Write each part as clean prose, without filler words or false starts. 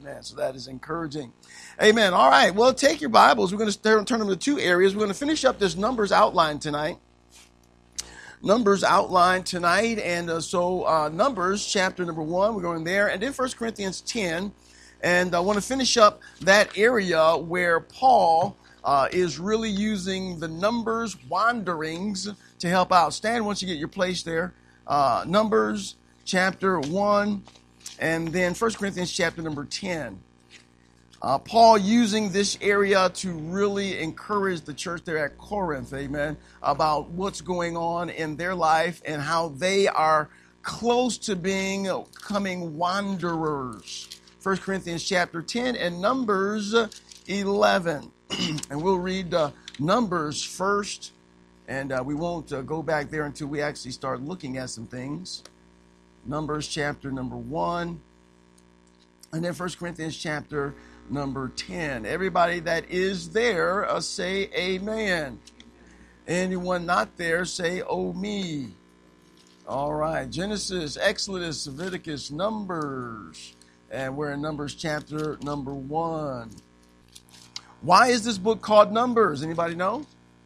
Amen. So that is encouraging. Amen. All right. Well, take your Bibles. We're going to turn them to two areas. We're going to finish up this Numbers outline tonight. Numbers outline tonight. And so Numbers chapter number 1, we're going there. And then 1 Corinthians 10. And I want to finish up that area where Paul is really using the Numbers wanderings to help out. Stand once you get your place there. Numbers chapter 1 and then 1 Corinthians chapter number 10. Paul using this area to really encourage the church there at Corinth, amen, about what's going on in their life and how they are close to becoming wanderers. 1 Corinthians chapter 10 and Numbers 11. And we'll read Numbers first, and we won't go back there until we actually start looking at some things. Numbers chapter number 1, and then 1 Corinthians chapter number 10. Everybody that is there, say amen. Anyone not there, say oh me. All right, Genesis, Exodus, Leviticus, Numbers, and we're in Numbers chapter number 1. Why is this book called Numbers? Anybody know?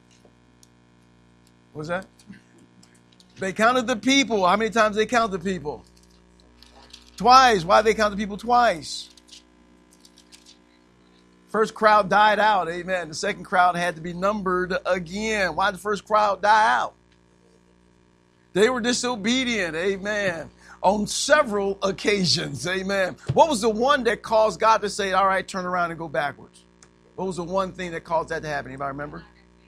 What's that? They counted the people. How many times they count the people? Twice. Why they count the people twice? First crowd died out. Amen. The second crowd had to be numbered again. Why did the first crowd die out? They were disobedient. Amen. On several occasions. Amen. What was the one that caused God to say, all right, turn around and go backwards? What was the one thing that caused that to happen? Anybody remember?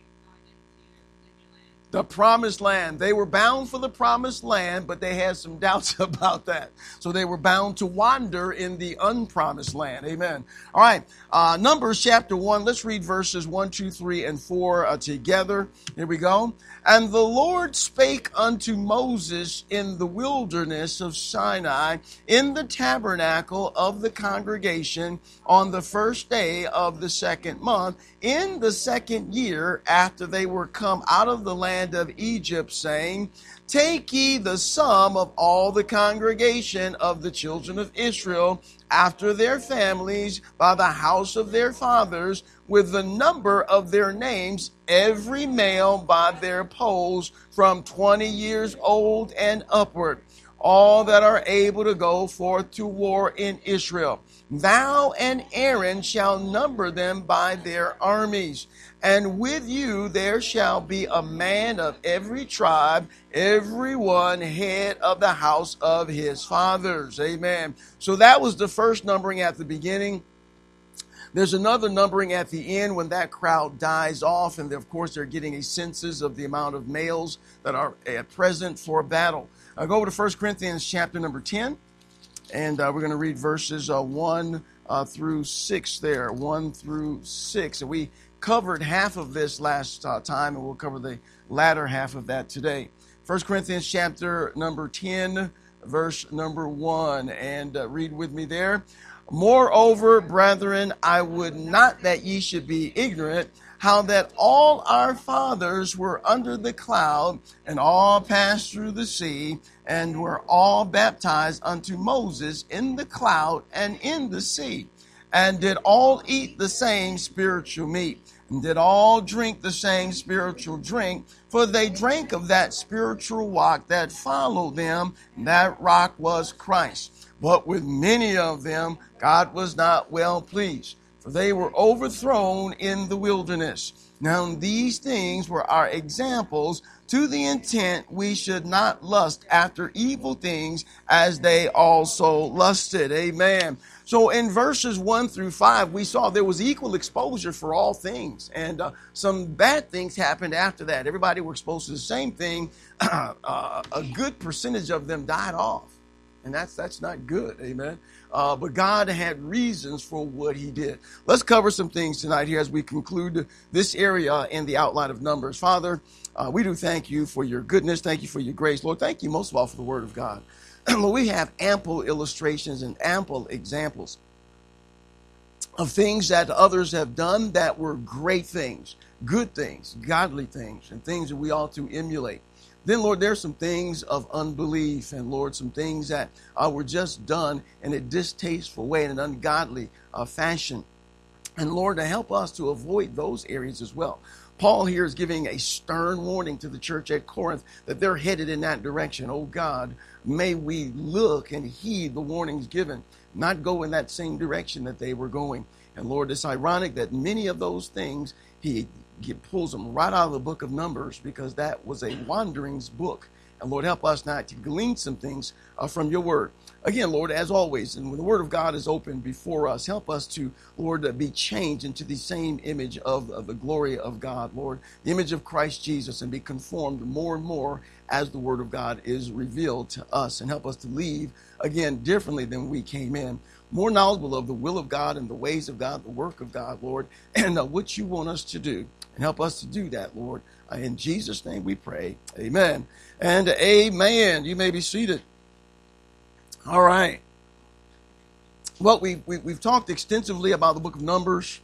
The promised land. They were bound for the promised land, but they had some doubts about that. So they were bound to wander in the unpromised land. Amen. All right. Numbers chapter 1. Let's read verses 1, 2, 3, and 4 together. Here we go. And the Lord spake unto Moses in the wilderness of Sinai, in the tabernacle of the congregation, on the first day of the second month, in the second year after they were come out of the land of Egypt, saying, Take ye the sum of all the congregation of the children of Israel after their families by the house of their fathers, with the number of their names, every male by their polls, from 20 years old and upward, all that are able to go forth to war in Israel. Thou and Aaron shall number them by their armies. And with you there shall be a man of every tribe, every one head of the house of his fathers. Amen. So that was the first numbering at the beginning. There's another numbering at the end when that crowd dies off. And of course, they're getting a census of the amount of males that are at present for battle. I'll go over to 1 Corinthians chapter number 10. And we're going to read verses 1 through 6 there. 1 through 6. And we covered half of this last time, and we'll cover the latter half of that today. 1 Corinthians chapter number 10, verse number 1. And read with me there. Moreover, brethren, I would not that ye should be ignorant, how that all our fathers were under the cloud, and all passed through the sea, and were all baptized unto Moses in the cloud and in the sea, and did all eat the same spiritual meat, and did all drink the same spiritual drink, for they drank of that spiritual rock that followed them, and that rock was Christ. But with many of them God was not well pleased, for they were overthrown in the wilderness. Now these things were our examples, to the intent we should not lust after evil things as they also lusted. Amen. So in verses 1 through 5, we saw there was equal exposure for all things. And some bad things happened after that. Everybody were exposed to the same thing. A good percentage of them died off. And that's not good. Amen. But God had reasons for what he did. Let's cover some things tonight here as we conclude this area in the outline of Numbers. Father, we do thank you for your goodness. Thank you for your grace. Lord, thank you most of all for the word of God. Lord, we have ample illustrations and ample examples of things that others have done that were great things, good things, godly things, and things that we ought to emulate. Then, Lord, there's some things of unbelief, and Lord, some things that were just done in a distasteful way, in an ungodly fashion. And Lord, to help us to avoid those areas as well. Paul here is giving a stern warning to the church at Corinth that they're headed in that direction. Oh God, may we look and heed the warnings given, not go in that same direction that they were going. And Lord, it's ironic that many of those things, he pulls them right out of the book of Numbers, because that was a wanderings book. And Lord, help us not to glean some things from your word. Again, Lord, as always, and when the word of God is open before us, help us to, Lord, be changed into the same image of the glory of God, Lord, the image of Christ Jesus, and be conformed more and more as the word of God is revealed to us, and help us to leave, again, differently than we came in, more knowledgeable of the will of God and the ways of God, the work of God, Lord, and what you want us to do. And help us to do that, Lord. In Jesus' name we pray. Amen and amen. You may be seated. All right. Well, we've talked extensively about the book of Numbers,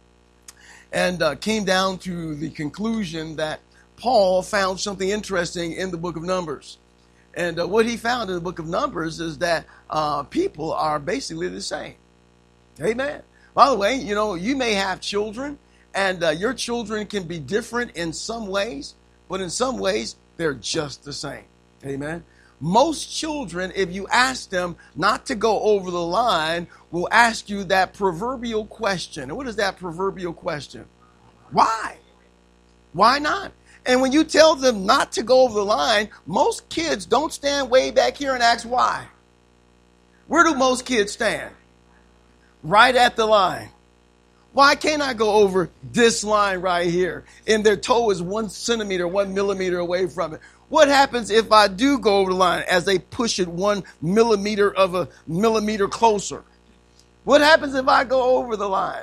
and came down to the conclusion that Paul found something interesting in the book of Numbers. And what he found in the book of Numbers is that people are basically the same. Amen. By the way, you know, you may have children, and your children can be different in some ways, but in some ways, they're just the same. Amen. Most children, if you ask them not to go over the line, will ask you that proverbial question. And what is that proverbial question? Why? Why not? And when you tell them not to go over the line, most kids don't stand way back here and ask why. Where do most kids stand? Right at the line. Why can't I go over this line right here? And their toe is 1 centimeter, 1 millimeter away from it. What happens if I do go over the line as they push it 1 millimeter of a millimeter closer? What happens if I go over the line?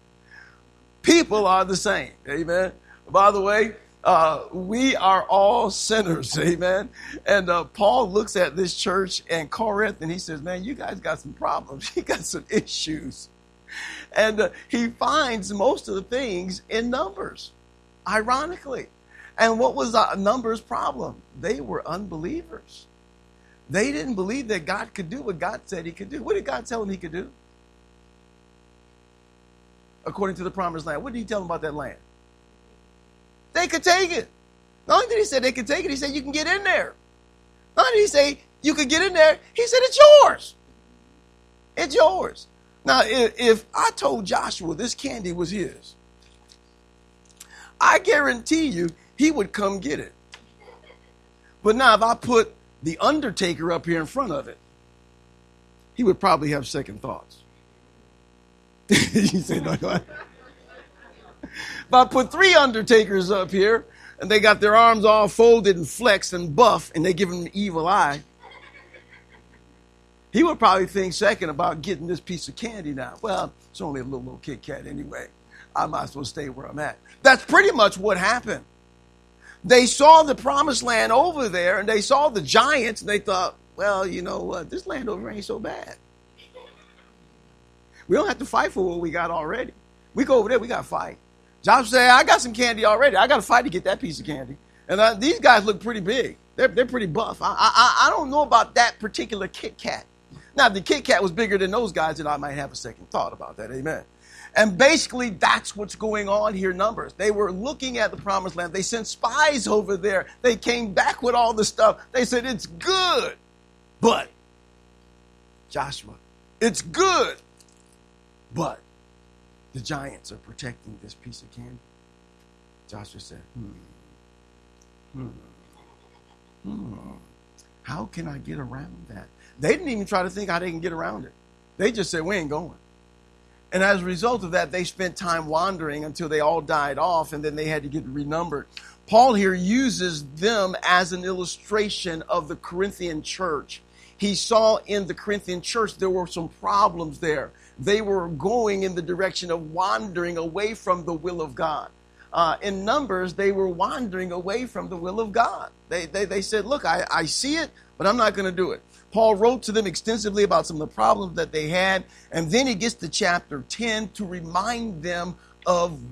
People are the same. Amen. By the way, we are all sinners. Amen. And Paul looks at this church in Corinth and he says, man, you guys got some problems. You got some issues. And he finds most of the things in Numbers, ironically. And what was Numbers' problem? They were unbelievers. They didn't believe that God could do what God said he could do. What did God tell him he could do? According to the promised land. What did he tell them about that land? They could take it. Not only did he say they could take it, he said you can get in there. Not only did he say you could get in there, he said it's yours. It's yours. Now, if I told Joshua this candy was his, I guarantee you he would come get it. But now if I put the undertaker up here in front of it, he would probably have second thoughts. You say, no, no. If I put 3 undertakers up here and they got their arms all folded and flexed and buff and they give him an evil eye, he would probably think second about getting this piece of candy now. Well, it's only a little Kit Kat anyway. I might as well stay where I'm at. That's pretty much what happened. They saw the promised land over there and they saw the giants and they thought, well, you know what? This land over ain't so bad. We don't have to fight for what we got already. We go over there, we got to fight. Joshua said, I got some candy already. I got to fight to get that piece of candy. And these guys look pretty big. They're pretty buff. I don't know about that particular Kit Kat. Now, if the Kit Kat was bigger than those guys, then I might have a second thought about that. Amen. And basically, that's what's going on here in Numbers. They were looking at the promised land. They sent spies over there. They came back with all the stuff. They said, it's good. But, Joshua, it's good. But, the giants are protecting this piece of candy. Joshua said, how can I get around that? They didn't even try to think how they can get around it. They just said, we ain't going. And as a result of that, they spent time wandering until they all died off, and then they had to get renumbered. Paul here uses them as an illustration of the Corinthian church. He saw in the Corinthian church there were some problems there. They were going in the direction of wandering away from the will of God. In Numbers, they were wandering away from the will of God. They said, look, I see it, but I'm not going to do it. Paul wrote to them extensively about some of the problems that they had. And then he gets to chapter 10 to remind them of what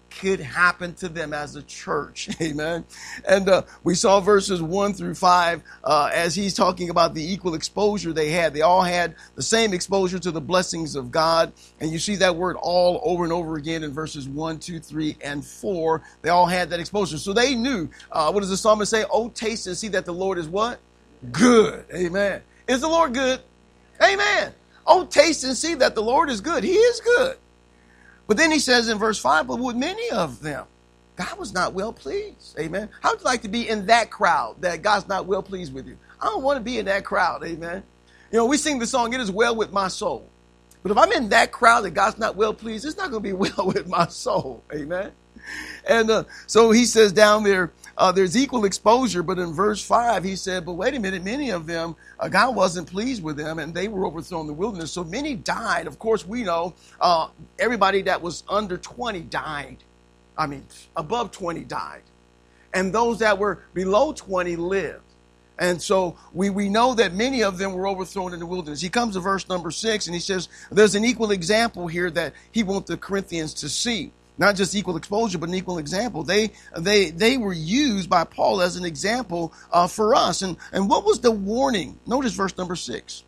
could happen to them as a church. Amen. And we saw verses 1 through 5 as he's talking about the equal exposure they had. They all had the same exposure to the blessings of God. And you see that word all over and over again in verses 1, 2, 3, and 4. They all had that exposure. So they knew, what does the psalmist say? Oh, taste and see that the Lord is what? Good. Amen. Is the Lord good? Amen. Oh, taste and see that the Lord is good. He is good. But then he says in verse 5, but with many of them, God was not well pleased. Amen. How would you like to be in that crowd that God's not well pleased with you? I don't want to be in that crowd. Amen. You know, we sing the song, it is well with my soul. But if I'm in that crowd that God's not well pleased, it's not going to be well with my soul. Amen. And so he says down there, there's equal exposure. But in verse 5, he said, but wait a minute, many of them, God wasn't pleased with them and they were overthrown in the wilderness. So many died. Of course, we know everybody that was under 20 died. I mean, above 20 died. And those that were below 20 lived. And so we know that many of them were overthrown in the wilderness. He comes to verse number 6 and he says, there's an equal example here that he wants the Corinthians to see. Not just equal exposure, but an equal example. They were used by Paul as an example for us. And what was the warning? Notice verse number 6.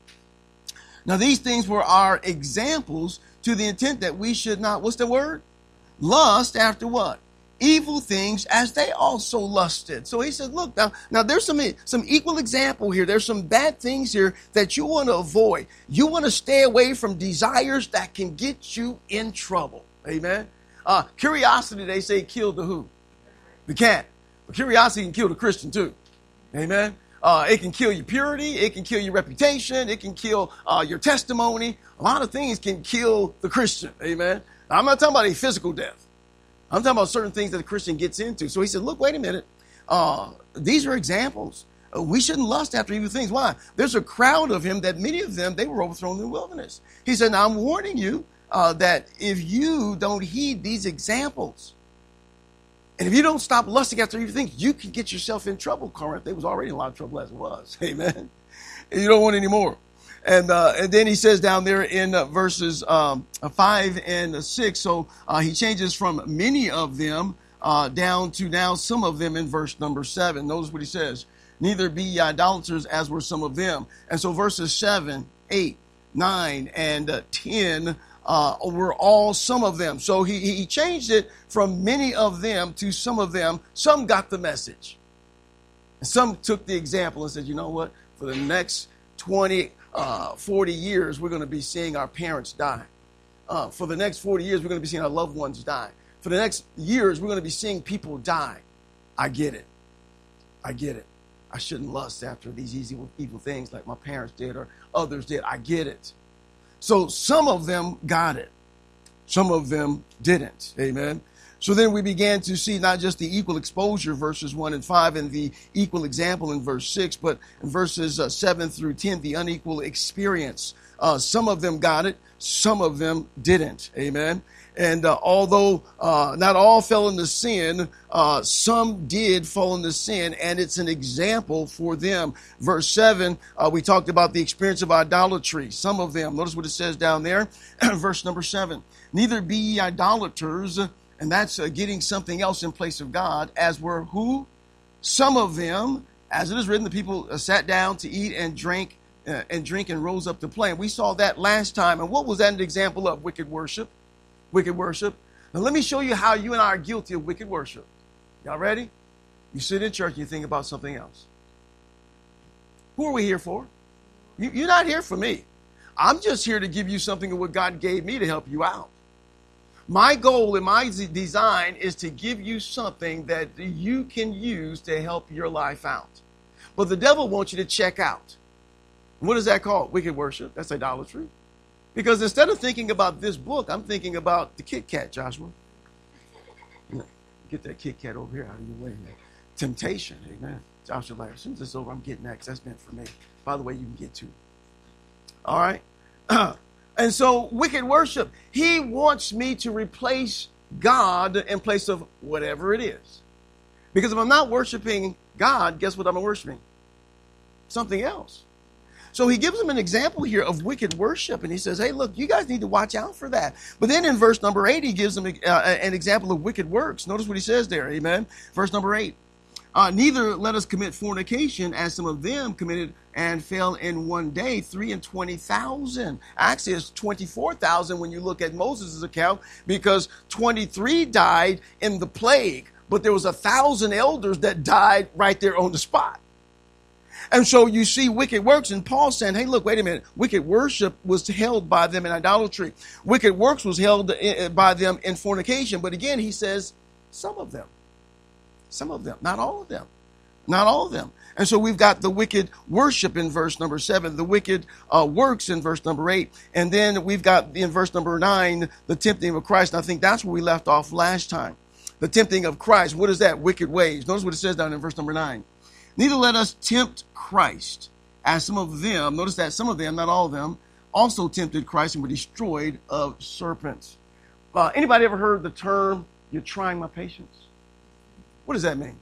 Now these things were our examples to the intent that we should not, what's the word? Lust after what? Evil things as they also lusted. So he said, look, now there's some equal example here. There's some bad things here that you want to avoid. You want to stay away from desires that can get you in trouble. Amen. Curiosity, they say, killed the who? The cat. But curiosity can kill the Christian too. Amen. It can kill your purity. It can kill your reputation. It can kill your testimony. A lot of things can kill the Christian. Amen. Now, I'm not talking about a physical death. I'm talking about certain things that the Christian gets into. So he said, look, wait a minute. These are examples. We shouldn't lust after evil things. Why? There's a crowd of him that many of them, they were overthrown in the wilderness. He said, now I'm warning you that if you don't heed these examples, and if you don't stop lusting after evil things, you can get yourself in trouble, Corinth. They was already in a lot of trouble as it was. Amen. And you don't want any more. And then he says down there in verses 5 and 6, so he changes from many of them down to now some of them in verse number 7. Notice what he says. Neither be ye idolaters as were some of them. And so verses 7, 8, 9, and 10 were all some of them. So he changed it from many of them to some of them. Some got the message. And some took the example and said, you know what? For the next 20, 40 years, we're going to be seeing our parents die. For the next 40 years, we're going to be seeing our loved ones die. For the next years, we're going to be seeing people die. I get it. I get it. I shouldn't lust after these evil things like my parents did or others did. I get it. So some of them got it. Some of them didn't. Amen. So then we began to see not just the equal exposure, verses 1 and 5, and the equal example in verse 6, but in verses 7 through 10, the unequal experience. Some of them got it. Some of them didn't. Amen. And although not all fell into sin, some did fall into sin, and it's an example for them. Verse 7, we talked about the experience of idolatry. Some of them, notice what it says down there, verse number 7. Neither be ye idolaters, and that's getting something else in place of God, as were who? Some of them, as it is written, the people sat down to eat and drink and rose up to play. And we saw that last time. And what was that an example of? Wicked worship. Wicked worship. Now let me show you how you and I are guilty of wicked worship. Y'all ready? You sit in church and you think about something else. Who are we here for? You're not here for me. I'm just here to give you something of what God gave me to help you out. My goal and my design is to give you something that you can use to help your life out. But the devil wants you to check out. What is that called? Wicked worship. That's idolatry. Because instead of thinking about this book, I'm thinking about the Kit Kat, Joshua. Get that Kit Kat over here out of your way, man. Temptation, amen. Joshua, like, as soon as it's over, I'm getting that because that's meant for me. By the way, you can get to it. All right? And so, wicked worship, he wants me to replace God in place of whatever it is. Because if I'm not worshiping God, guess what I'm worshiping? Something else. So he gives them an example here of wicked worship. And he says, hey, look, you guys need to watch out for that. But then in verse number 8, he gives them an example of wicked works. Notice what he says there. Amen. Verse number 8. Neither let us commit fornication as some of them committed and fell in one day, 23,000. Actually, it's 24,000 when you look at Moses' account, because 23 died in the plague, but there was 1,000 elders that died right there on the spot. And so you see wicked works, and Paul saying, hey, look, wait a minute. Wicked worship was held by them in idolatry. Wicked works was held by them in fornication. But again, he says, some of them. Some of them, not all of them. Not all of them. And so we've got the wicked worship in verse number 7, the wicked works in verse number 8. And then we've got in verse number 9, the tempting of Christ. And I think that's where we left off last time. The tempting of Christ. What is that? Wicked ways. Notice what it says down in verse number 9. Neither let us tempt Christ, as some of them, notice that some of them, not all of them, also tempted Christ and were destroyed of serpents. Anybody ever heard the term, you're trying my patience? What does that mean?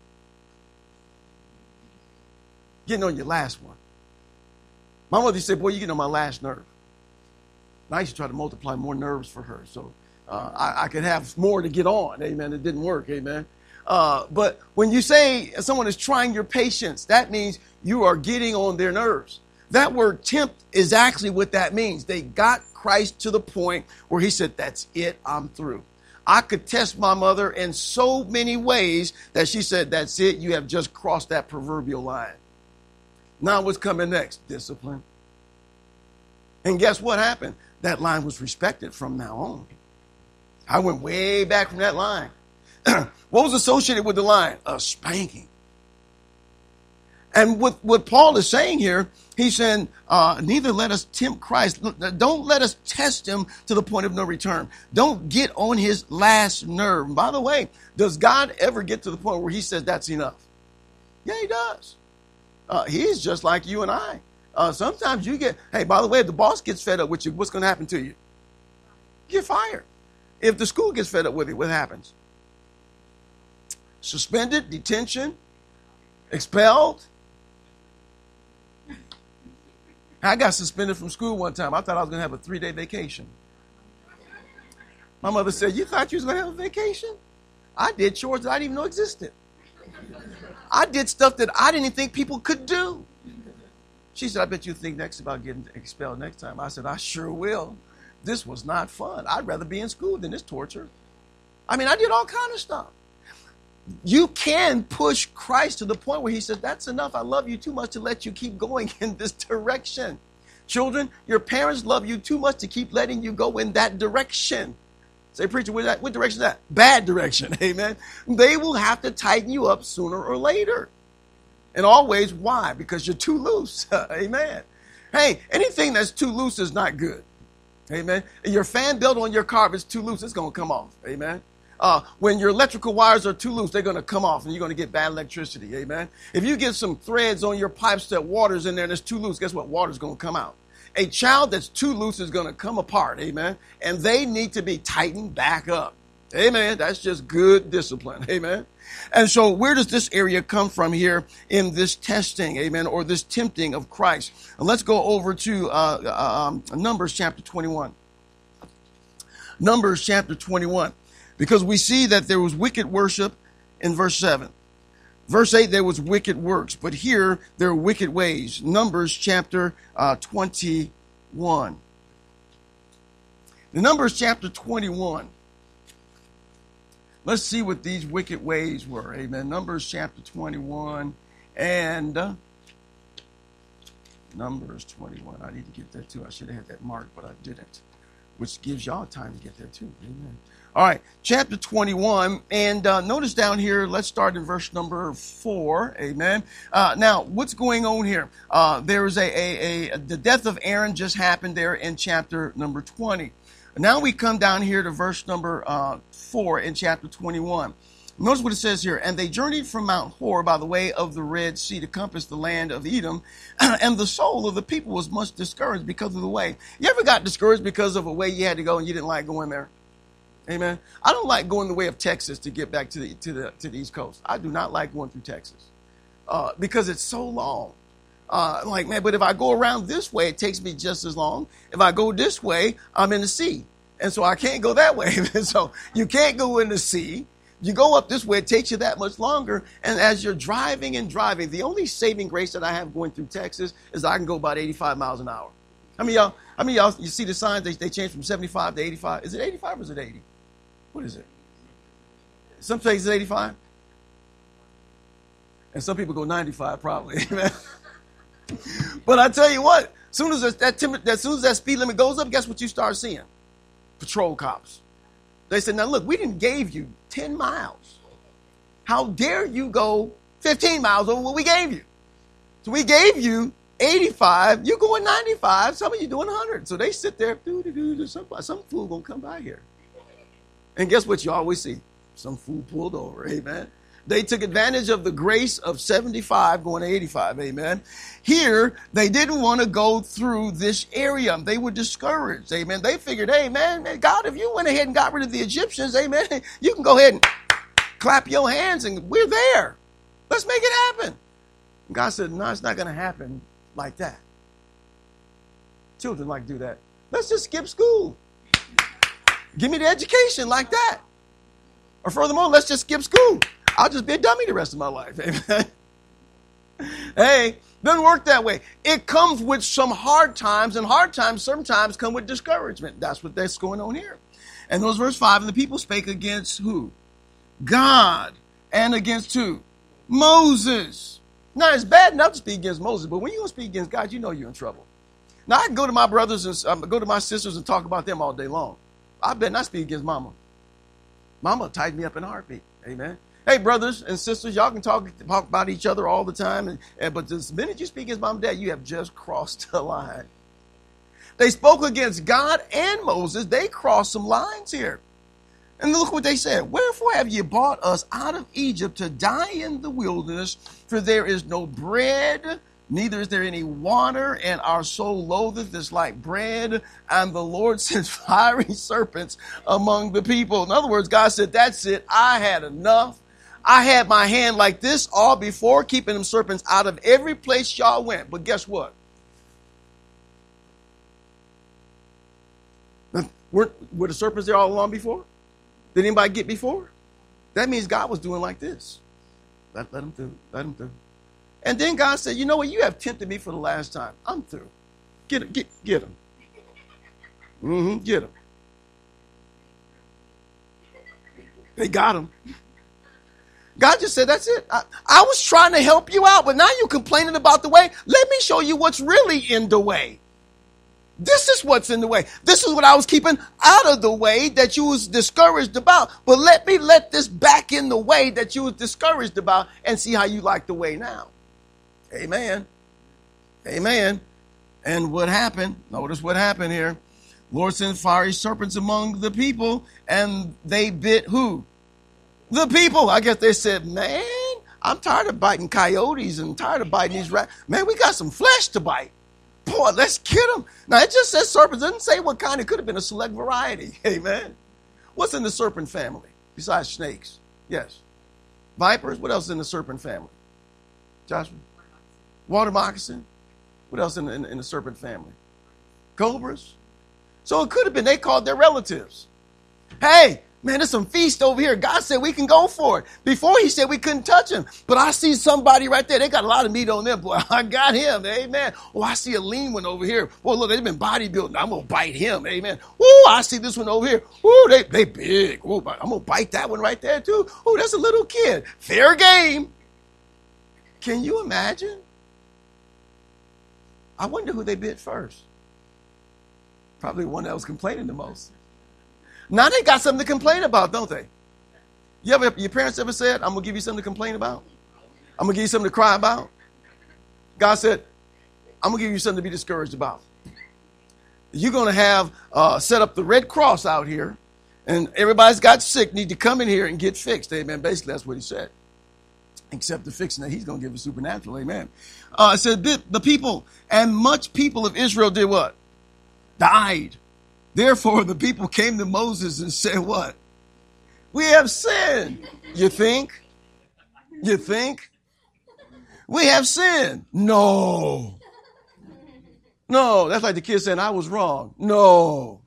Getting on your last one. My mother said, boy, you're getting on my last nerve. And I used to try to multiply more nerves for her, so I could have more to get on. Amen. It didn't work. Amen. But when you say someone is trying your patience, that means you are getting on their nerves. That word tempt is actually what that means. They got Christ to the point where he said, that's it, I'm through. I could test my mother in so many ways that she said, that's it, you have just crossed that proverbial line. Now what's coming next? Discipline. And guess what happened? That line was respected from now on. I went way back from that line. What was associated with the line? A spanking. And what Paul is saying here, he's saying, neither let us tempt Christ. Don't let us test him to the point of no return. Don't get on his last nerve. By the way, does God ever get to the point where he says that's enough? Yeah, he does. He's just like you and I. Sometimes you get, hey, by the way, if the boss gets fed up with you, what's going to happen to you? You get fired. If the school gets fed up with you, what happens? Suspended, detention, expelled. I got suspended from school one time. I thought I was going to have a 3-day vacation. My mother said, you thought you was going to have a vacation? I did chores that I didn't even know existed. I did stuff that I didn't even think people could do. She said, I bet you think next about getting expelled next time. I said, I sure will. This was not fun. I'd rather be in school than this torture. I mean, I did all kind of stuff. You can push Christ to the point where he says, that's enough. I love you too much to let you keep going in this direction. Children, your parents love you too much to keep letting you go in that direction. Say, preacher, what direction is that? Bad direction. Amen. They will have to tighten you up sooner or later. And always, why? Because you're too loose. Amen. Hey, anything that's too loose is not good. Amen. Your fan belt on your car, if it's too loose, it's going to come off. Amen. When your electrical wires are too loose, they're going to come off and you're going to get bad electricity. Amen. If you get some threads on your pipes that water's in there and it's too loose, guess what? Water's going to come out. A child that's too loose is going to come apart. Amen. And they need to be tightened back up. Amen. That's just good discipline. Amen. And so where does this area come from here in this testing? Amen. Or this tempting of Christ? And let's go over to Numbers chapter 21. Numbers chapter 21. Because we see that there was wicked worship in verse 7. Verse 8, there was wicked works. But here, there are wicked ways. Numbers chapter 21. The Numbers chapter 21. Let's see what these wicked ways were. Amen. Numbers chapter 21 and Numbers 21. I need to get there too. I should have had that marked, but I didn't. Which gives y'all time to get there too. Amen. All right, chapter 21, and notice down here, let's start in verse number 4, amen. Now, what's going on here? There's the death of Aaron just happened there in chapter number 20. Now we come down here to verse number 4 in chapter 21. Notice what it says here. And they journeyed from Mount Hor by the way of the Red Sea to compass the land of Edom. And the soul of the people was much discouraged because of the way. You ever got discouraged because of a way you had to go and you didn't like going there? Amen. I don't like going the way of Texas to get back to the East Coast. I do not like going through Texas because it's so long. Like, man, but if I go around this way, it takes me just as long. If I go this way, I'm in the sea. And so I can't go that way. So you can't go in the sea. You go up this way, it takes you that much longer. And as you're driving and driving, the only saving grace that I have going through Texas is I can go about 85 miles an hour. I mean, y'all, you see the signs, they change from 75 to 85. Is it 85 or is it 80? What is it? Some places 85. And some people go 95 probably. But I tell you what, as soon as that speed limit goes up, guess what you start seeing? Patrol cops. They said, now look, we didn't gave you 10 miles. How dare you go 15 miles over what we gave you? So we gave you 85, you're going 95, some of you doing 100. So they sit there, some fool gonna come by here. And guess what you always see? Some fool pulled over, amen. They took advantage of the grace of 75 going to 85, amen. Here, they didn't want to go through this area. They were discouraged, amen. They figured, hey, man, God, if you went ahead and got rid of the Egyptians, amen, you can go ahead and clap your hands and we're there. Let's make it happen. And God said, no, it's not going to happen like that. Children like to do that. Let's just skip school. Give me the education like that. Or furthermore, let's just skip school. I'll just be a dummy the rest of my life. Amen. Hey, doesn't work that way. It comes with some hard times, and hard times sometimes come with discouragement. That's going on here. And those verse 5, and the people spake against who? God. And against who? Moses. Now, it's bad enough to speak against Moses, but when you speak against God, you know you're in trouble. Now, I can go to my brothers and go to my sisters and talk about them all day long. I better not speak against mama. Mama tied me up in a heartbeat. Amen. Hey, brothers and sisters, y'all can talk about each other all the time. But the minute you speak against mom and dad, you have just crossed the line. They spoke against God and Moses. They crossed some lines here. And look what they said. Wherefore have ye brought us out of Egypt to die in the wilderness? For there is no bread, neither is there any water, and our soul loatheth this like bread. And the Lord sent fiery serpents among the people. In other words, God said, that's it. I had enough. I had my hand like this all before, keeping them serpents out of every place y'all went. But guess what? Were the serpents there all along before? Did anybody get before? That means God was doing like this. Let them through. Let them through. And then God said, you know what? You have tempted me for the last time. I'm through. Get them. Get them. Get them. They got him. God just said, that's it. I was trying to help you out, but now you're complaining about the way. Let me show you what's really in the way. This is what's in the way. This is what I was keeping out of the way that you was discouraged about. But let me let this back in the way that you was discouraged about and see how you like the way now. Amen. Amen. And what happened? Notice what happened here. Lord sent fiery serpents among the people, and they bit who? The people. I guess they said, man, I'm tired of biting coyotes and tired of biting these rats. Man, we got some flesh to bite. Boy, let's get them. Now, it just says serpents. It doesn't say what kind. It could have been a select variety. Amen. What's in the serpent family besides snakes? Yes. Vipers. What else is in the serpent family? Joshua? Water moccasin. What else in the serpent family? Cobras. So it could have been they called their relatives. Hey, man, there's some feast over here. God said we can go for it. Before he said we couldn't touch him. But I see somebody right there. They got a lot of meat on them. Boy, I got him. Amen. Oh, I see a lean one over here. Boy, look, they've been bodybuilding. I'm going to bite him. Amen. Oh, I see this one over here. Oh, they big. Oh, I'm going to bite that one right there too. Oh, that's a little kid. Fair game. Can you imagine? I wonder who they bit first. Probably the one that was complaining the most. Now they got something to complain about, don't they? Your parents ever said, I'm going to give you something to complain about? I'm going to give you something to cry about? God said, I'm going to give you something to be discouraged about. You're going to have set up the Red Cross out here, and everybody's got sick, need to come in here and get fixed. Amen. Basically, that's what he said. Except the fixing that he's going to give us supernatural. Amen. It said the people, and much people of Israel did what? Died. Therefore, the people came to Moses and said what? We have sinned. You think? You think? We have sinned. No. No. That's like the kid saying, I was wrong. No.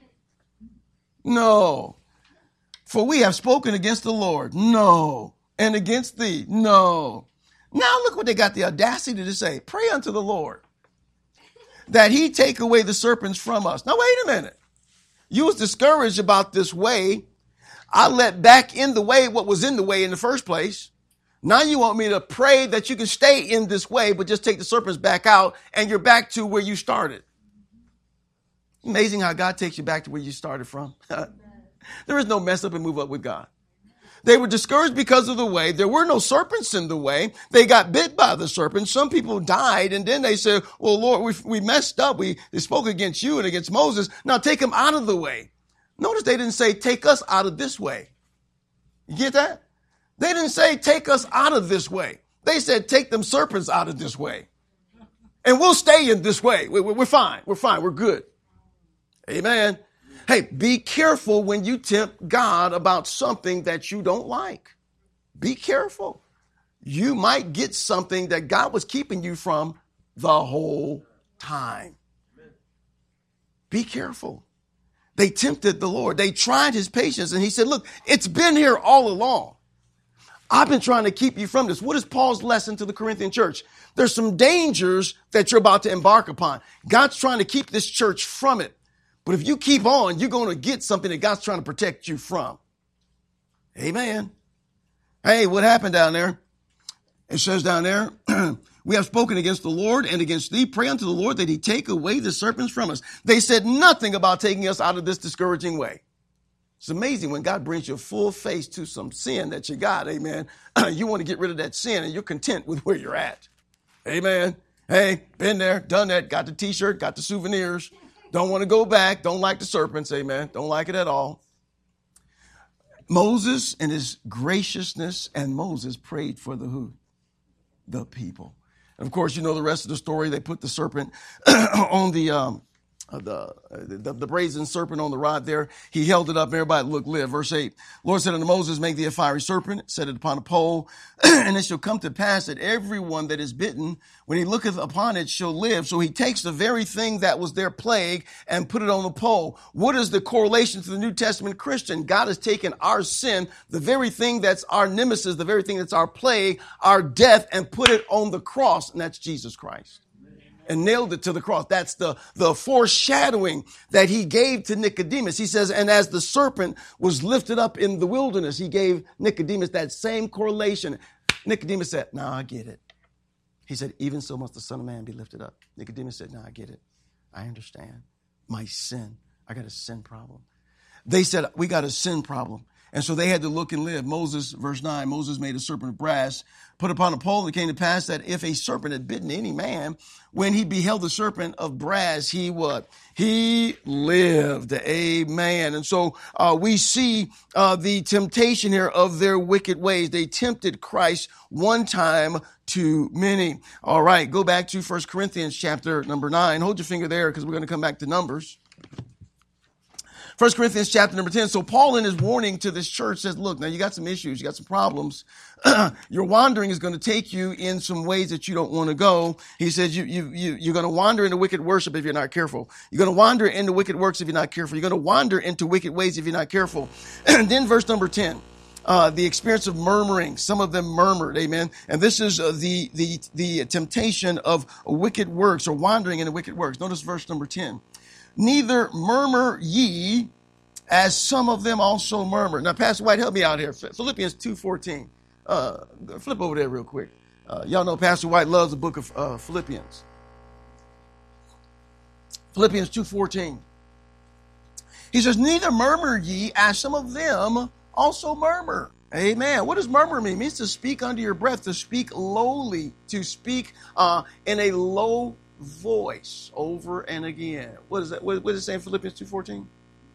No. For we have spoken against the Lord. No. And against thee. No. Now look what they got the audacity to say. Pray unto the Lord that he take away the serpents from us. Now wait a minute. You was discouraged about this way. I let back in the way what was in the way in the first place. Now you want me to pray that you can stay in this way, but just take the serpents back out and you're back to where you started. Amazing how God takes you back to where you started from. There is no mess up and move up with God. They were discouraged because of the way. There were no serpents in the way. They got bit by the serpent. Some people died, and then they said, well, Lord, we messed up. They spoke against you and against Moses. Now take them out of the way. Notice they didn't say, take us out of this way. You get that? They didn't say, take us out of this way. They said, take them serpents out of this way. And we'll stay in this way. We're fine. We're fine. We're good. Amen. Hey, be careful when you tempt God about something that you don't like. Be careful. You might get something that God was keeping you from the whole time. Be careful. They tempted the Lord. They tried his patience, and he said, look, it's been here all along. I've been trying to keep you from this. What is Paul's lesson to the Corinthian church? There's some dangers that you're about to embark upon. God's trying to keep this church from it. But if you keep on, you're going to get something that God's trying to protect you from. Amen. Hey, what happened down there? It says down there, we have spoken against the Lord and against thee. Pray unto the Lord that he take away the serpents from us. They said nothing about taking us out of this discouraging way. It's amazing when God brings you full face to some sin that you got. Amen. You want to get rid of that sin and you're content with where you're at. Amen. Hey, been there, done that, got the t-shirt, got the souvenirs. Don't want to go back. Don't like the serpents. Amen. Don't like it at all. Moses and his graciousness, and Moses prayed for the who? The people. And of course, you know the rest of the story. They put the serpent on the brazen serpent on the rod there. He held it up. Everybody look, live. Verse 8. Lord said unto Moses, make thee a fiery serpent, set it upon a pole, and it shall come to pass that everyone that is bitten, when he looketh upon it, shall live. So he takes the very thing that was their plague and put it on the pole. What is the correlation to the New Testament Christian? God has taken our sin, the very thing that's our nemesis, the very thing that's our plague, our death, and put it on the cross, and that's Jesus Christ. And nailed it to the cross. That's the foreshadowing that he gave to Nicodemus. He says, and as the serpent was lifted up in the wilderness, he gave Nicodemus that same correlation. Nicodemus said, no, I get it. He said, even so must the Son of Man be lifted up. Nicodemus said, no, I get it. I understand. My sin. I got a sin problem. They said, we got a sin problem. And so they had to look and live. Moses, verse 9, Moses made a serpent of brass, put upon a pole, and it came to pass that if a serpent had bitten any man, when he beheld the serpent of brass, he what? He lived. Amen. And so we see the temptation here of their wicked ways. They tempted Christ one time too many. All right, go back to 1 Corinthians chapter number 9. Hold your finger there because we're going to come back to Numbers. 1 Corinthians chapter number 10. So Paul in his warning to this church says, look, now you got some issues, you got some problems. Your wandering is going to take you in some ways that you don't want to go. He says you're going to wander into wicked worship if you're not careful. You're going to wander into wicked works if you're not careful. You're going to wander into wicked ways if you're not careful. And then verse number 10. The experience of murmuring. Some of them murmured. Amen. And this is the temptation of wicked works or wandering into wicked works. Notice verse number 10. Neither murmur ye, as some of them also murmur. Now, Pastor White, help me out here. Philippians 2:14. Flip over there real quick. Y'all know Pastor White loves the book of Philippians. Philippians 2:14. He says, neither murmur ye, as some of them also murmur. Amen. What does murmur mean? It means to speak under your breath, to speak lowly, to speak in a low voice over and again. What is that? What does it say in Philippians 2:14?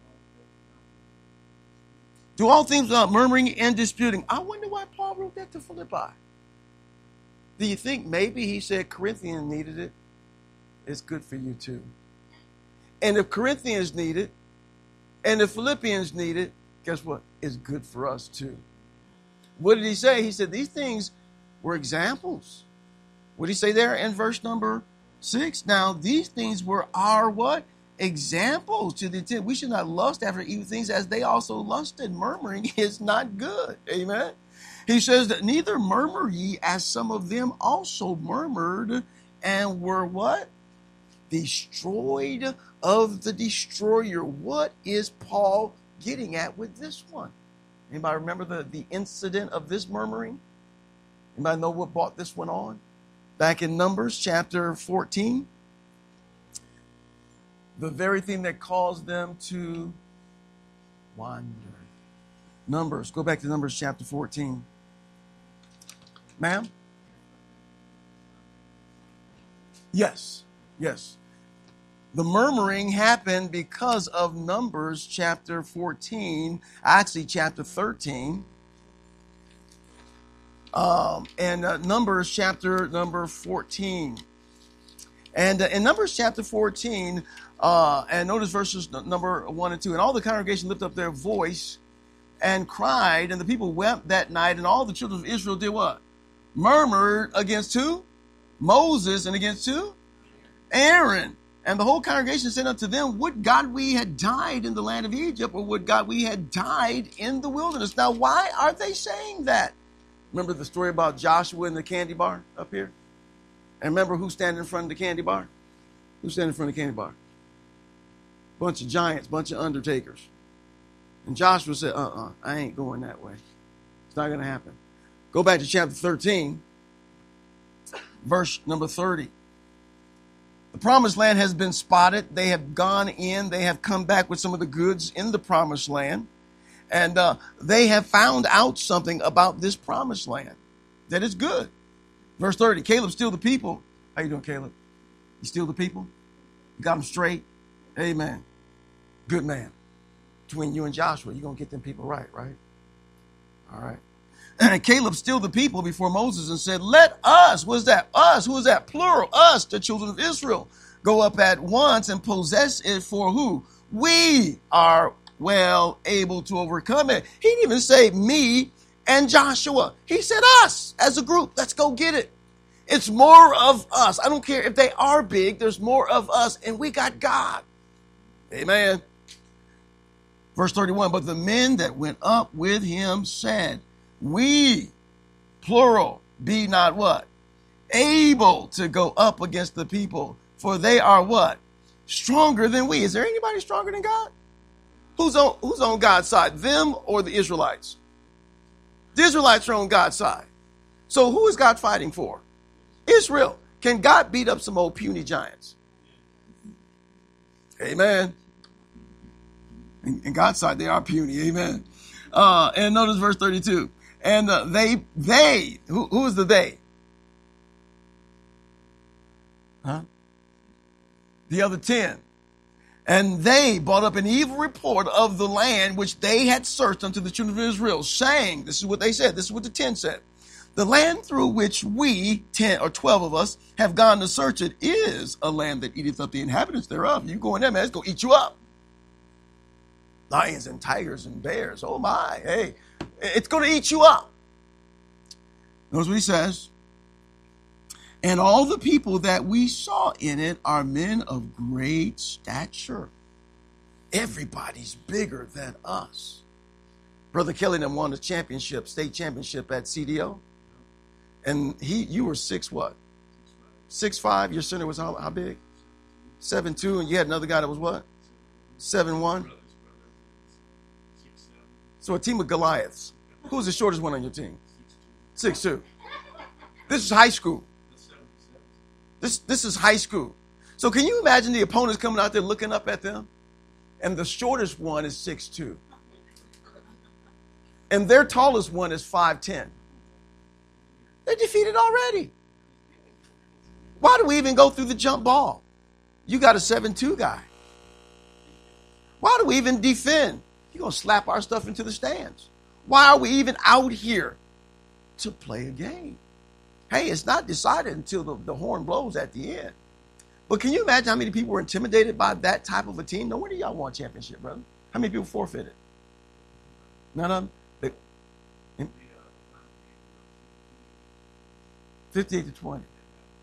Do all things without murmuring and disputing. I wonder why Paul wrote that to Philippi. Do you think maybe he said Corinthians needed it? It's good for you too. And if Corinthians need it, and if Philippians need it, guess what? It's good for us too. What did he say? He said these things were examples. What did he say there in verse number 6? Now, these things were our what? Examples, to the intent we should not lust after evil things as they also lusted. Murmuring is not good. Amen. He says that neither murmur ye as some of them also murmured and were what? Destroyed of the destroyer. What is Paul getting at with this one? Anybody remember the incident of this murmuring? Anybody know what brought this one on? Back in Numbers chapter 14. The very thing that caused them to wander. Numbers. Go back to Numbers chapter 14. Ma'am? Yes. Yes. The murmuring happened because of Numbers chapter 14, actually chapter 13. And Numbers chapter number 14. And in Numbers chapter 14, and notice verses number 1 and 2. And all the congregation lifted up their voice and cried, and the people wept that night, and all the children of Israel did what? Murmured against who? Moses, and against who? Aaron. And the whole congregation said unto them, would God we had died in the land of Egypt, or would God we had died in the wilderness? Now, why are they saying that? Remember the story about Joshua in the candy bar up here? And remember who's standing in front of the candy bar? Who's standing in front of the candy bar? Bunch of giants, bunch of undertakers. And Joshua said, I ain't going that way. It's not going to happen. Go back to chapter 13, verse number 30. The promised land has been spotted. They have gone in. They have come back with some of the goods in the promised land. And they have found out something about this promised land that is good. Verse 30, Caleb steal the people. How you doing, Caleb? You steal the people? You got them straight? Amen. Good man. Between you and Joshua, you're going to get them people right? All right. And Caleb stilled the people before Moses and said, let us, what is that? Us, who is that? Plural, us, the children of Israel, go up at once and possess it, for who? We are well able to overcome it. He didn't even say me and Joshua. He said us as a group. Let's go get it. It's more of us. I don't care if they are big. There's more of us, and we got God. Amen. Verse 31, but the men that went up with him said, we, plural, be not what? Able to go up against the people, for they are what? Stronger than we. Is there anybody stronger than God? Who's on God's side, them or the Israelites? The Israelites are on God's side. So who is God fighting for? Israel. Can God beat up some old puny giants? Amen. In God's side, they are puny. Amen. And notice verse 32. And they, who is the they? Huh? The other 10. And they brought up an evil report of the land which they had searched unto the children of Israel, saying, this is what they said, this is what the 10 said. The land through which we, 10 or 12 of us, have gone to search it is a land that eateth up the inhabitants thereof. You go in there, man, it's going to eat you up. Lions and tigers and bears. Oh my, hey, it's going to eat you up. Notice what he says. And all the people that we saw in it are men of great stature. Everybody's bigger than us. Brother Kelly then won the championship, state championship at CDO. And you were 6 what? 6'5". Your center was how big? 7'2", and you had another guy that was what? 7'1". So a team of Goliaths. Who's the shortest one on your team? 6'2". This is high school. This is high school. So can you imagine the opponents coming out there looking up at them? And the shortest one is 6'2". And their tallest one is 5'10". They're defeated already. Why do we even go through the jump ball? You got a 7'2" guy. Why do we even defend? You're going to slap our stuff into the stands. Why are we even out here to play a game? Hey, it's not decided until the horn blows at the end. But can you imagine how many people were intimidated by that type of a team? No wonder y'all won a championship, brother. How many people forfeited? None of them? 58-20.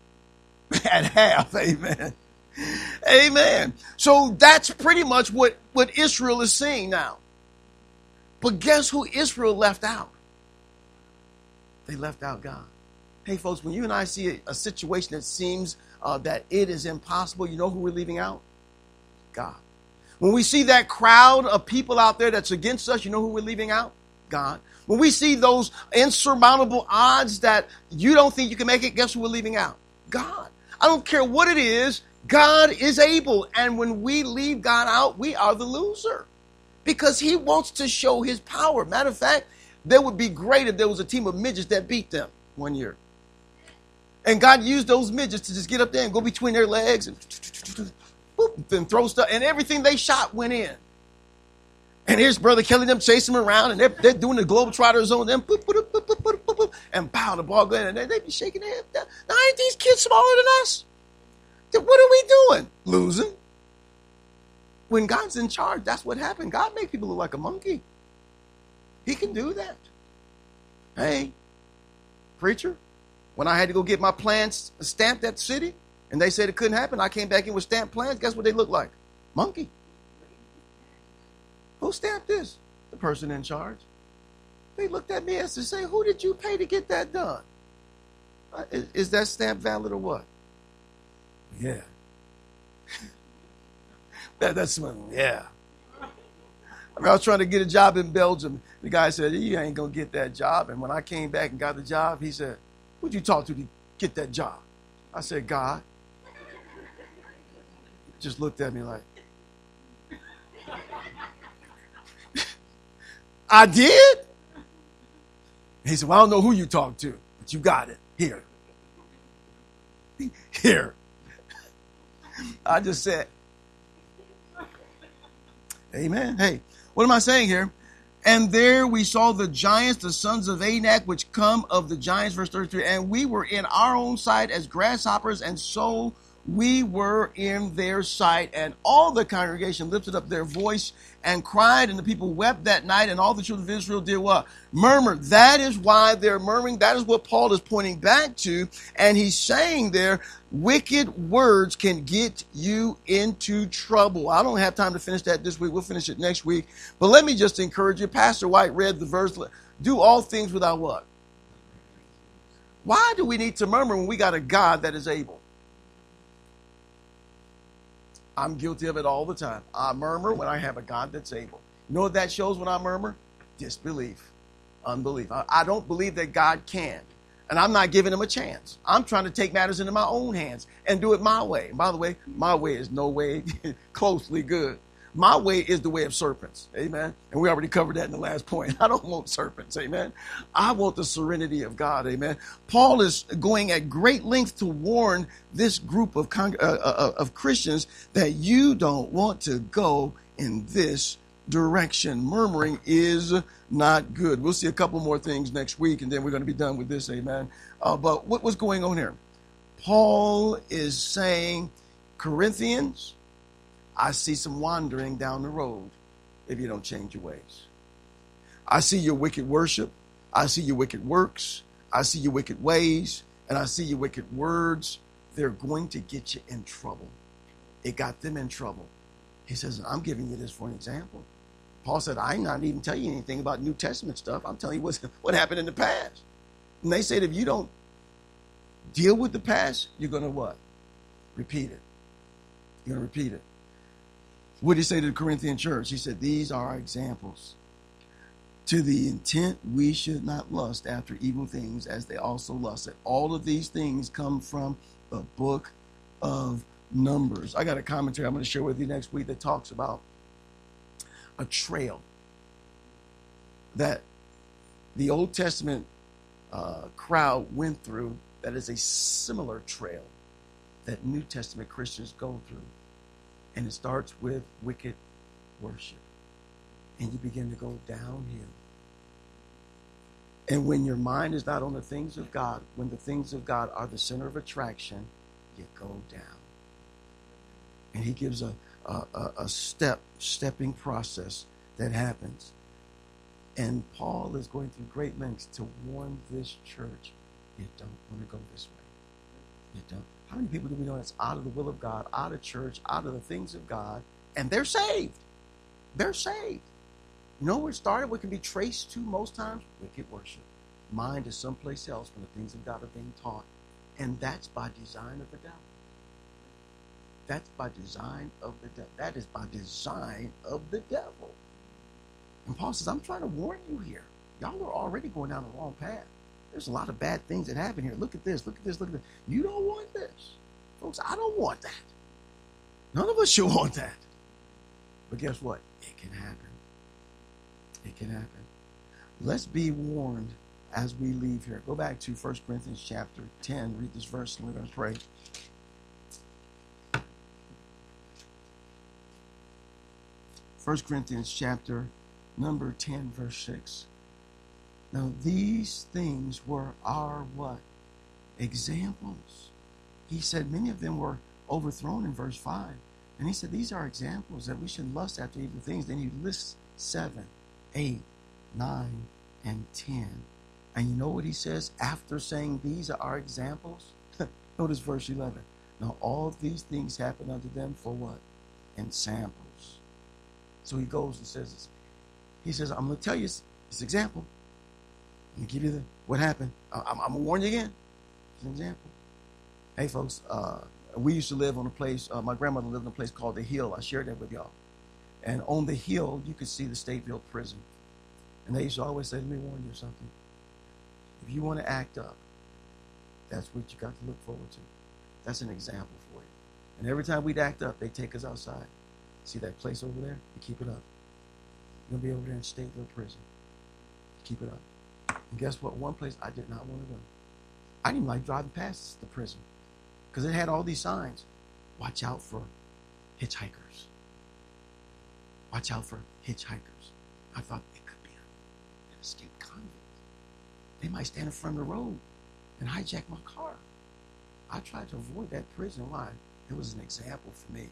At half, amen. Amen. So that's pretty much what Israel is seeing now. But guess who Israel left out? They left out God. Hey, folks, when you and I see a situation that seems that it is impossible, you know who we're leaving out? God. When we see that crowd of people out there that's against us, you know who we're leaving out? God. When we see those insurmountable odds that you don't think you can make it, guess who we're leaving out? God. I don't care what it is, God is able. And when we leave God out, we are the loser. Because he wants to show his power. Matter of fact, that would be great if there was a team of midgets that beat them one year. And God used those midgets to just get up there and go between their legs and then throw stuff. And everything they shot went in. And here's Brother Kelly, them chasing them around, and they're doing the Globetrotters on them, and pow, the ball going, and they be shaking their head. Now, ain't these kids smaller than us? Then what are we doing? Losing. When God's in charge, that's what happened. God made people look like a monkey. He can do that. Hey, preacher, when I had to go get my plans stamped at the city, and they said it couldn't happen, I came back in with stamped plans. Guess what they look like? Monkey. Who stamped this? The person in charge. They looked at me as to say, who did you pay to get that done? Is that stamp valid or what? Yeah. That's yeah. I mean, I was trying to get a job in Belgium. The guy said, you ain't going to get that job. And when I came back and got the job, he said, who'd you talk to get that job? I said, God. Just looked at me like, I did? He said, well, I don't know who you talked to, but you got it. Here. Here. I just said, amen. Hey, what am I saying here? And there we saw the giants, the sons of Anak, which come of the giants, verse 33. And we were in our own sight as grasshoppers, and so we were in their sight. And all the congregation lifted up their voice and cried, and the people wept that night, and all the children of Israel did what? Murmured. That is why they're murmuring. That is what Paul is pointing back to. And he's saying there, wicked words can get you into trouble. I don't have time to finish that this week. We'll finish it next week. But let me just encourage you. Pastor White read the verse, do all things without what? Why do we need to murmur when we got a God that is able? I'm guilty of it all the time. I murmur when I have a God that's able. You know what that shows when I murmur? Disbelief, unbelief. I don't believe that God can. And I'm not giving him a chance. I'm trying to take matters into my own hands and do it my way. And by the way, my way is no way closely good. My way is the way of serpents. Amen. And we already covered that in the last point. I don't want serpents. Amen. I want the serenity of God. Amen. Paul is going at great length to warn this group of Christians that you don't want to go in this direction. Murmuring is not good. We'll see a couple more things next week, and then we're going to be done with this. Amen. But what was going on here? Paul is saying, Corinthians, I see some wandering down the road if you don't change your ways. I see your wicked worship. I see your wicked works. I see your wicked ways. And I see your wicked words. They're going to get you in trouble. It got them in trouble. He says, I'm giving you this for an example. Paul said, I'm not even telling you anything about New Testament stuff. I'm telling you what happened in the past. And they said, if you don't deal with the past, you're going to what? Repeat it. You're going to repeat it. What did he say to the Corinthian church? He said, these are our examples. To the intent we should not lust after evil things as they also lusted. All of these things come from the book of Numbers. I got a commentary I'm going to share with you next week that talks about a trail that the Old Testament crowd went through that is a similar trail that New Testament Christians go through. And it starts with wicked worship. And you begin to go downhill. And when your mind is not on the things of God, when the things of God are the center of attraction, you go down. And he gives a stepping process that happens. And Paul is going through great lengths to warn this church, you don't want to go this way. You don't. How many people do we know that's out of the will of God, out of church, out of the things of God, and they're saved? They're saved. You know where it started? What can be traced to most times? Wicked worship. Mind is someplace else when the things of God are being taught. And that's by design of the devil. That's by design of the devil. That is by design of the devil. And Paul says, I'm trying to warn you here. Y'all are already going down the wrong path. There's a lot of bad things that happen here. Look at this, look at this, look at this. You don't want this. Folks, I don't want that. None of us should want that. But guess what? It can happen. It can happen. Let's be warned as we leave here. Go back to 1 Corinthians chapter 10. Read this verse and we're going to pray. 1 Corinthians chapter number 10, verse 6. Now these things were our what? Examples. He said many of them were overthrown in verse 5. And he said these are examples that we should lust after evil things. Then he lists 7, 8, 9, and 10. And you know what he says after saying these are our examples? Notice verse 11. Now all these things happen unto them for what? In samples. So he goes and says this. He says, I'm going to tell you this example. I'm going to give you what happened. I'm going to warn you again. It's an example. Hey, folks, we used to live on a place, my grandmother lived in a place called The Hill. I shared that with y'all. And on The Hill, you could see the Stateville prison. And they used to always say, let me warn you something. If you want to act up, that's what you got to look forward to. That's an example for you. And every time we'd act up, they'd take us outside. See that place over there? You keep it up. You're going to be over there in Stateville prison. Keep it up. And guess what? One place I did not want to go. I didn't even like driving past the prison because it had all these signs. Watch out for hitchhikers. Watch out for hitchhikers. I thought it could be an escaped convict. They might stand in front of the road and hijack my car. I tried to avoid that prison. Why? It was an example for me.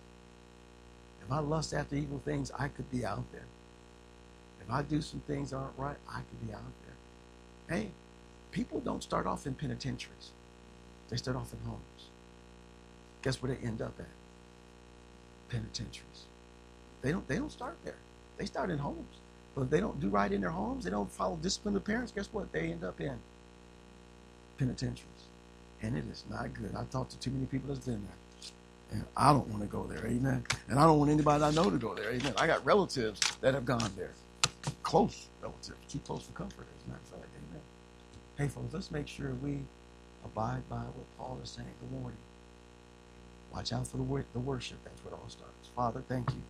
If I lust after evil things, I could be out there. If I do some things that aren't right, I could be out there. Hey, people don't start off in penitentiaries. They start off in homes. Guess where they end up at? Penitentiaries. They don't start there. They start in homes. But if they don't do right in their homes, they don't follow discipline of parents, guess what? They end up in penitentiaries. And it is not good. I've talked to too many people that's been there. And I don't want to go there, amen. And I don't want anybody I know to go there, amen. I got relatives that have gone there. Close relatives, too close for comfort, as a matter of fact, amen. Hey, folks, let's make sure we abide by what Paul is saying, the warning. Watch out for the worship. That's what all starts. Father, thank you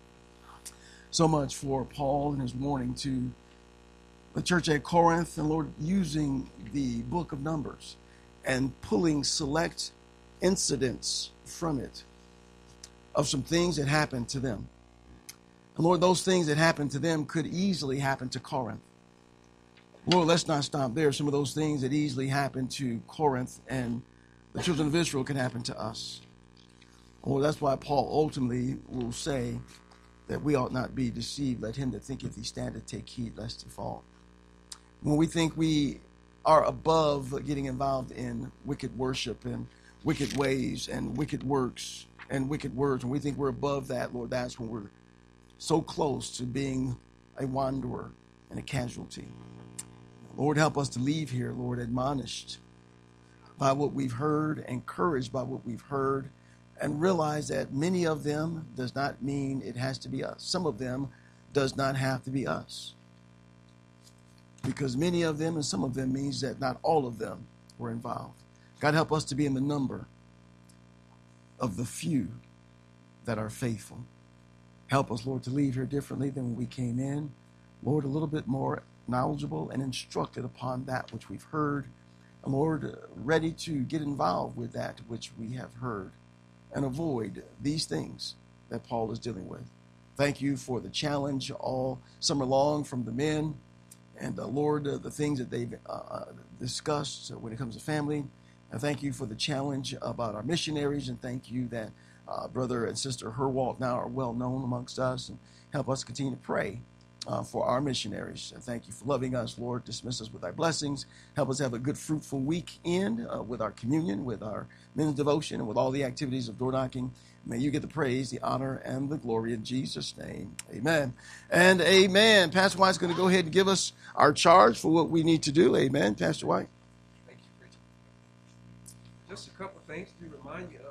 so much for Paul and his warning to the church at Corinth, and Lord, using the book of Numbers and pulling select incidents from it of some things that happened to them. And Lord, those things that happened to them could easily happen to Corinth. Lord, let's not stop there. Some of those things that easily happened to Corinth and the children of Israel can happen to us. Lord, that's why Paul ultimately will say that we ought not be deceived. Let him that thinketh he standeth take heed lest he fall. When we think we are above getting involved in wicked worship and wicked ways and wicked works and wicked words, when we think we're above that, Lord, that's when we're so close to being a wanderer and a casualty. Lord, help us to leave here, Lord, admonished by what we've heard, encouraged by what we've heard, and realize that many of them does not mean it has to be us. Some of them does not have to be us. Because many of them and some of them means that not all of them were involved. God, help us to be in the number of the few that are faithful. Help us, Lord, to leave here differently than when we came in. Lord, a little bit more knowledgeable and instructed upon that which we've heard. And Lord, ready to get involved with that which we have heard and avoid these things that Paul is dealing with. Thank you for the challenge all summer long from the men. And Lord, the things that they've discussed when it comes to family. And thank you for the challenge about our missionaries. And thank you that brother and sister Herwalt now are well known amongst us. And help us continue to pray for our missionaries. Thank you for loving us, Lord. Dismiss us with thy blessings. Help us have a good, fruitful weekend with our communion, with our men's devotion, and with all the activities of door knocking. May you get the praise, the honor, and the glory in Jesus' name. Amen and amen. Pastor White's going to go ahead and give us our charge for what we need to do. Amen. Pastor White. Thank you, preacher. Just a couple of things to remind you